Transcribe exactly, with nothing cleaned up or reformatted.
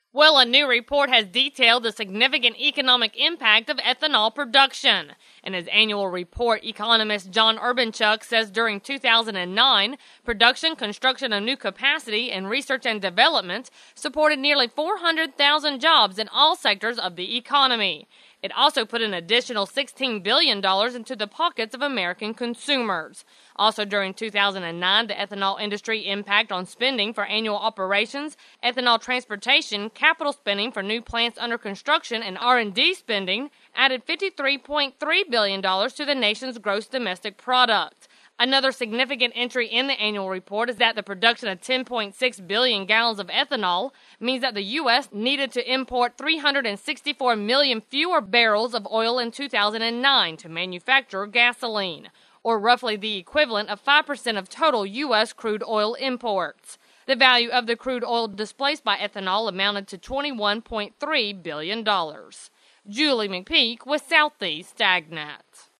Well, a new report has detailed the significant economic impact of ethanol production. In his annual report, economist John Urbanchuk says during two thousand nine, production, construction of new capacity, and research and development supported nearly four hundred thousand jobs in all sectors of the economy. It also put an additional sixteen billion dollars into the pockets of American consumers. Also during two thousand nine, the ethanol industry impact on spending for annual operations, ethanol transportation, capital spending for new plants under construction, and R and D spending added fifty-three point three billion dollars to the nation's gross domestic product. Another significant entry in the annual report is that the production of ten point six billion gallons of ethanol means that the U S needed to import three hundred sixty-four million fewer barrels of oil in two thousand nine to manufacture gasoline, or roughly the equivalent of five percent of total U S crude oil imports. The value of the crude oil displaced by ethanol amounted to twenty-one point three billion dollars. Julie McPeak with Southeast AgNet.